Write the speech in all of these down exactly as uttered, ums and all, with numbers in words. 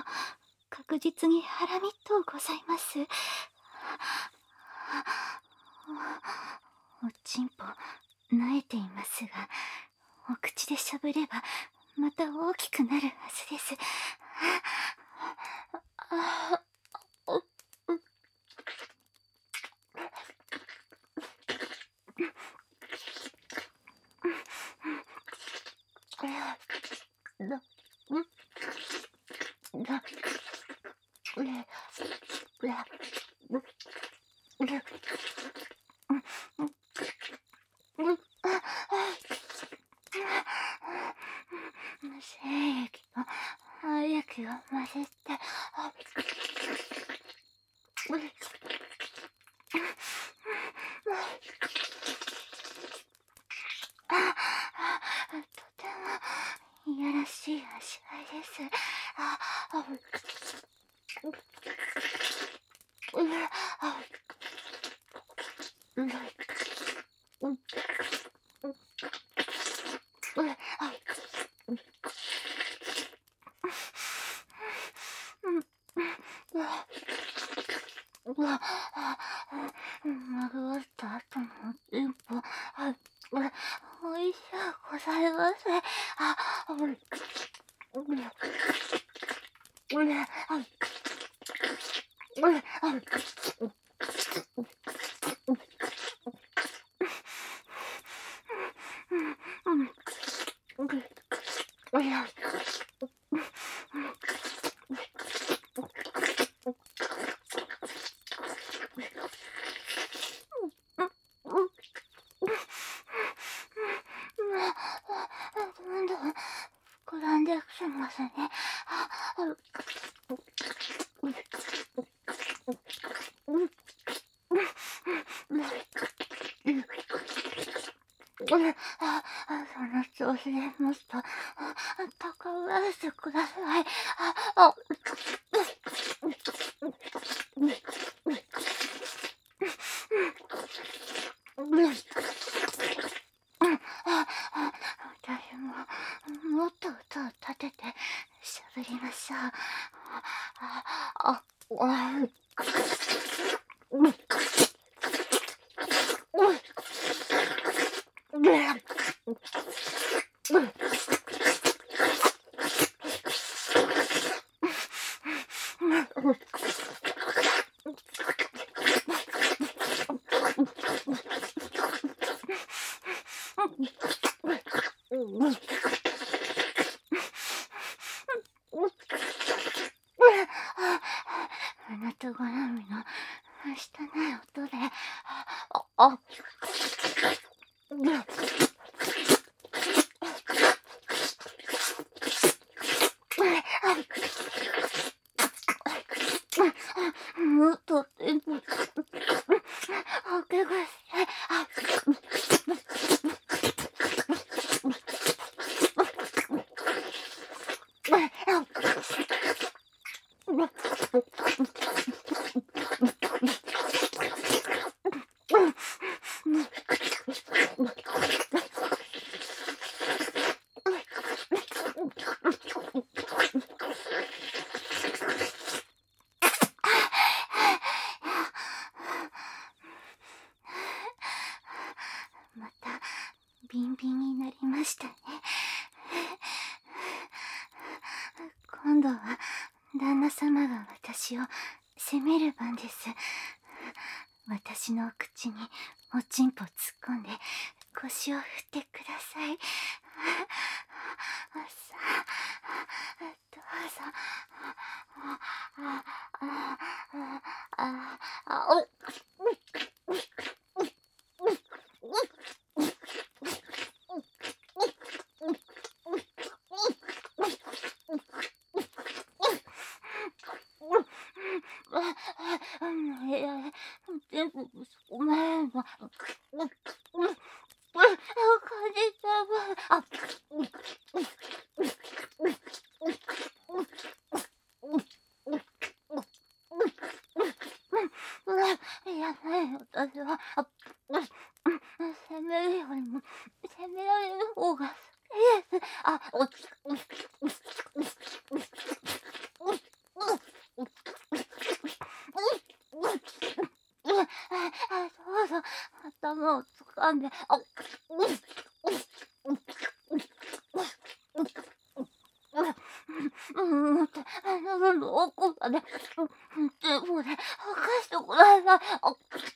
確実にハラミとございます。おちんぽ萎えていますが、お口でしゃぶればまた大きくなるはずです。精液と廃液を混ぜて、とてもいやらしい味わいです。まぐわった後のおちんぽ、おいしゅうございます。どんどん膨らんできてますね。その調子でもっと高めしてください。私ももっと音を立ててしゃべりましょう。あ、あ、あなた好みの汚い音で、あ、もっとテンポおけがして、またビンビンになりましたね。今度は旦那様が私を責める番です。私の口におちんぽ突っ込んで腰を振ってください。さあ、どうぞ。全部ごめん。感じちゃう。あ、やばい、私は。責めるよりも責められる方が好きです。あ、 頭を掴んで、あ、うん、って奥まで全部で吐かしてください。あ、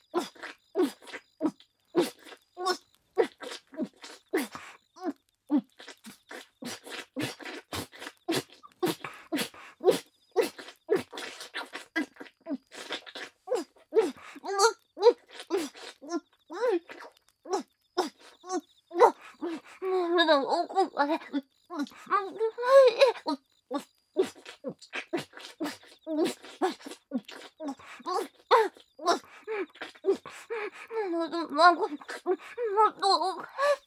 奥まで。孫、もっと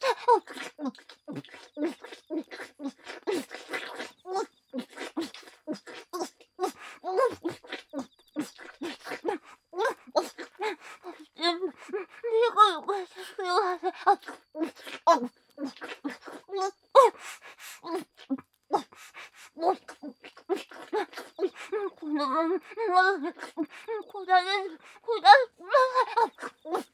全部、このまま、こだれ、こだれ、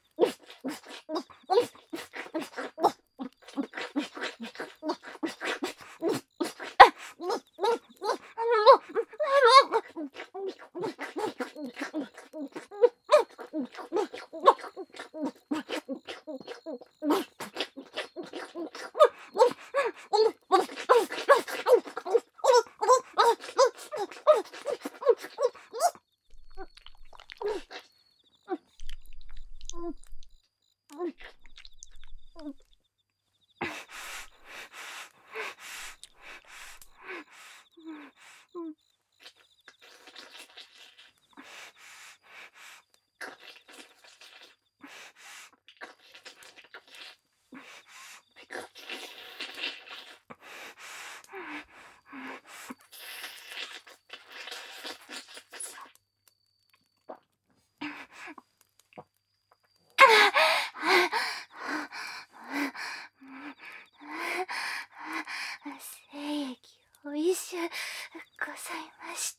精液おいしゅうございました。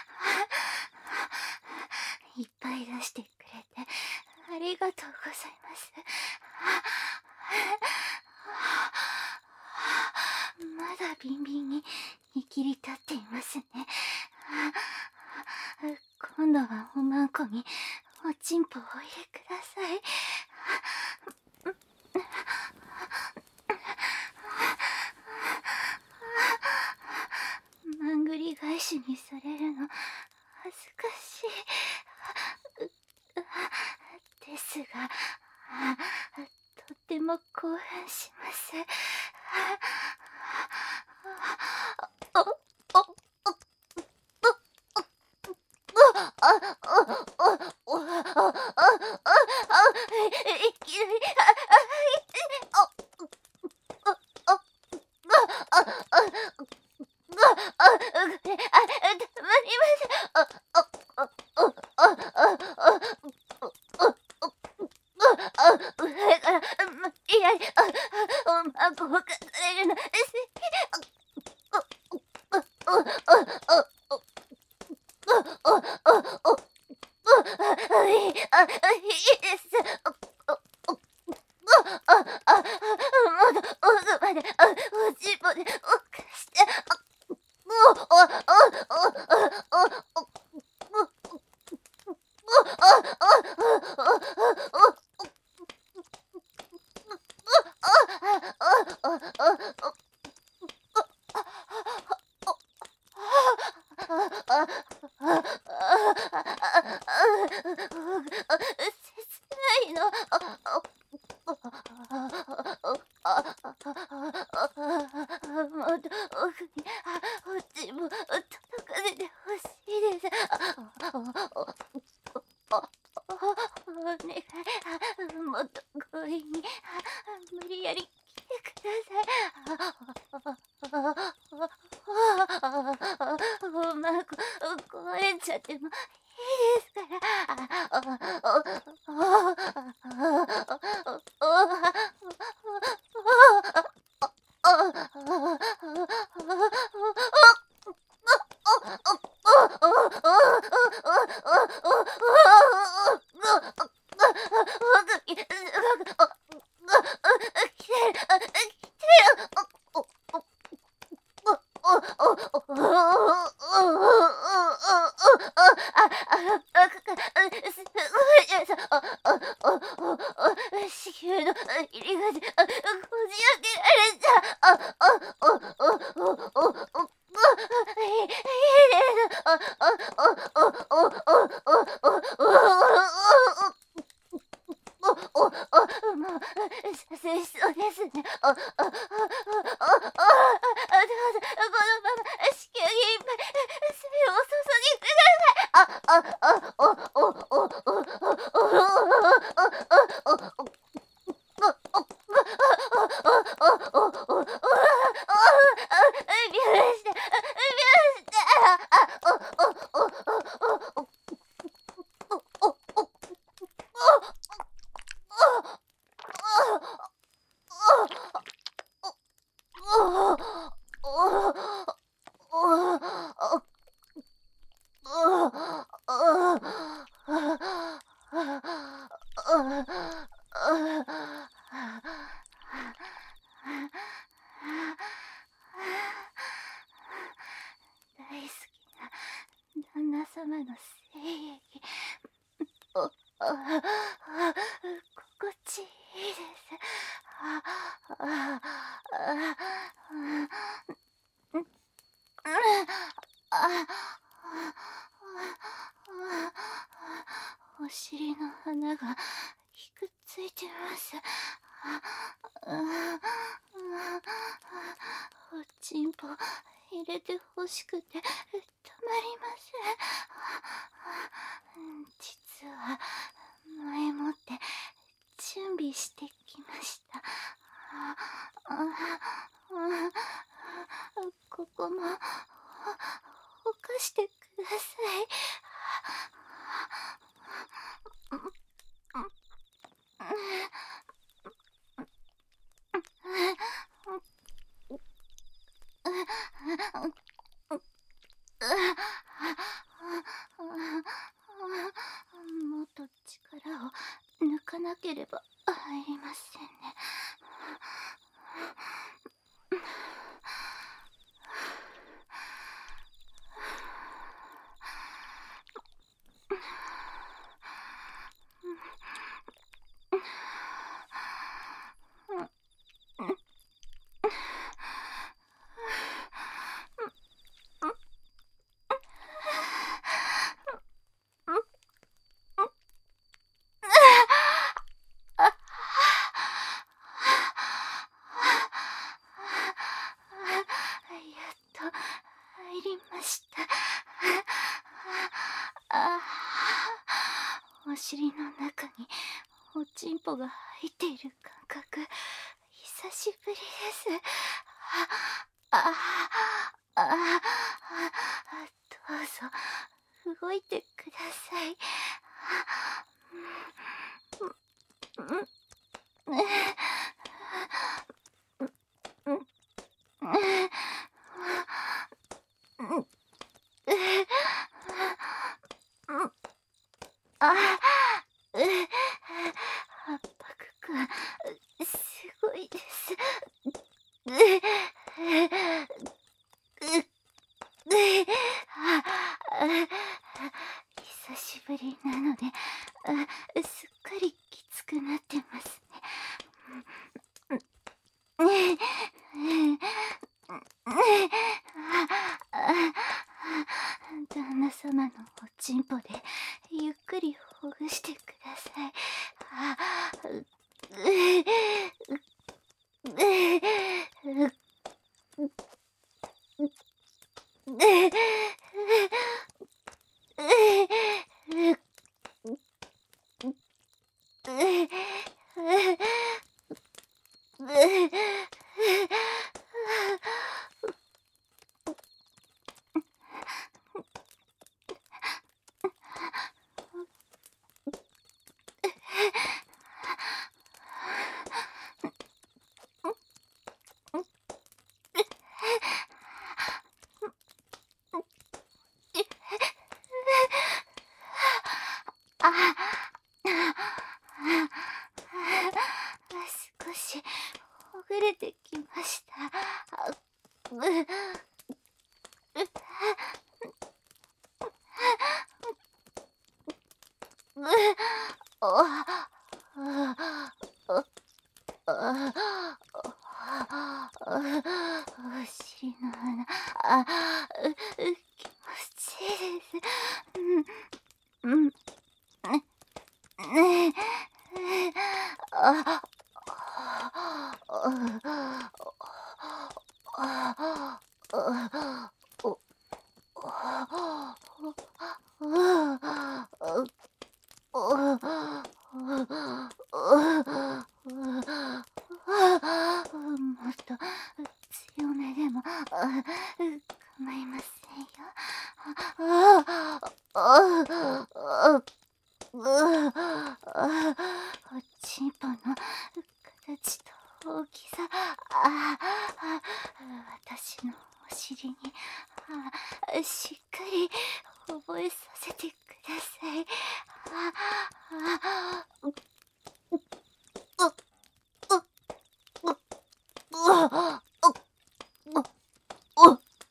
いっぱい出してくれてありがとうございます。まだビンビンに見切り立っていますね。今度はおまんこにおちんぽをお入れください。まんぐり返しにされるの恥ずかしいですが、とても興奮します。上から無理やりおまんこをかされるの。いいです。まだ奥までおちんぽでおかして。切ないの。もっと奥におちんぽ届かせてほしいです。お願い、もっと強引に無理やり来てください。おまんこ壊れちゃってもいいですから。奥にすごお、お、もう、そうですね。お、お、お、お、お、どうぞ、このまま子宮にいっぱい水をお注ぎください。あ、あ、あ、お、お、お、お、お、お、お、お、お、お、大好きな旦那様の精液、お、あ、あ、心地いいです。あ、あ、あ、うん、あ、お尻の花がくっついてます。おちんぽ入れてほしくてたまりません。実は前もって準備してきました。ここもほかしてください。もっと力を抜かなければ入りませんね。入りました。ああ、お尻の中におちんぽが入っている感覚、久しぶりです。ああ、ああ、どうぞ動いてください。あ、圧迫感すごいです。久しぶりなのですっかりきつくなってますね。旦那様のおちんぽでゆっくりほぐしてください。少しほぐれてきました。お尻の穴、あ、う、う、気持ちいいで 。うん、うん、ねえ、あ、もっと強めでも構いませんよ。あああおちんぽの形と大きさ、ああ私のお尻にあしっかり覚えさせてください。ああうううううう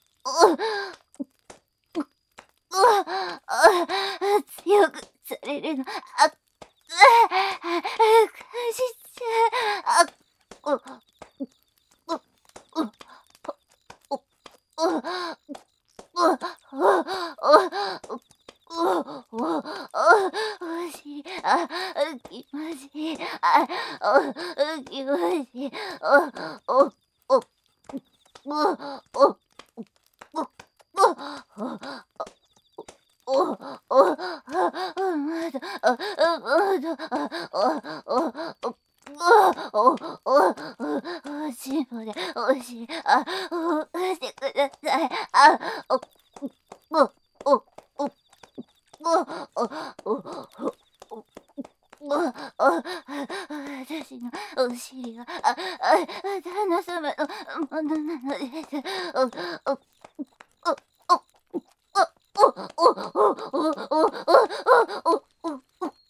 強くされるの、あっ、感じちゃう。あっ、う、う、う、お、お、おし、あ、気持ちいい、あ、お、気持ちいい、お、お、お、お、お、お、お、お、まだ、あ、まだ、あ、お、お、お、お、おしんぽで、おし、あ、お、してください。あ、お、お、お、お、お、お、お、お、お、私のお尻が、あ、あ、旦那様のものなのです。お、お、お、お、お、お、お、お、お、お、お、お、お、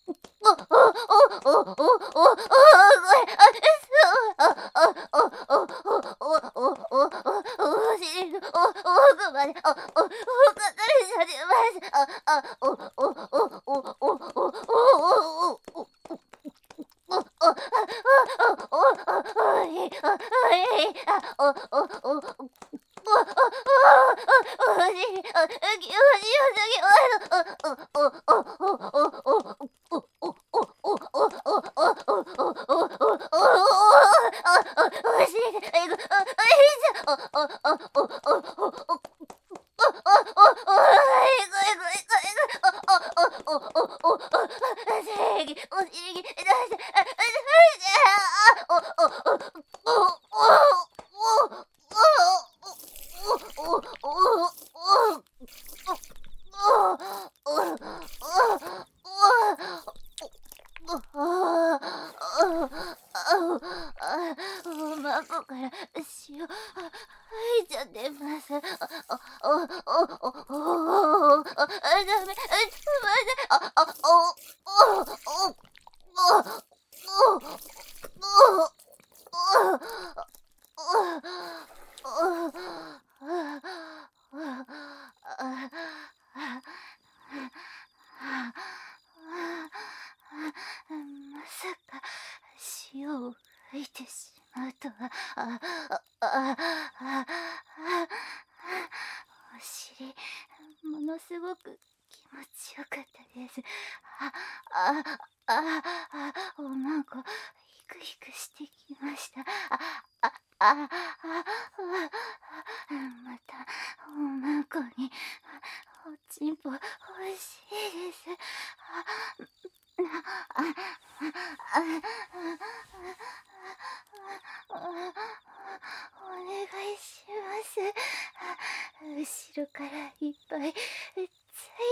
孫から血を吐いちゃってます。あ、お、お、お、お、お、あ、ダメ、あ、あ、あ、お、お、お、お、お、お、まさか潮を吹いてしまうとは。あ、あ、あ、あ、お尻ものすごく気持ちよかったです。あ、あ、あ、あ、おまんこひくひくしてきました。あ、あ、あ、あ、またおまんこにおちんぽ欲しいです。あ、あ、あ、あ、お願いします。後ろからいっぱいつい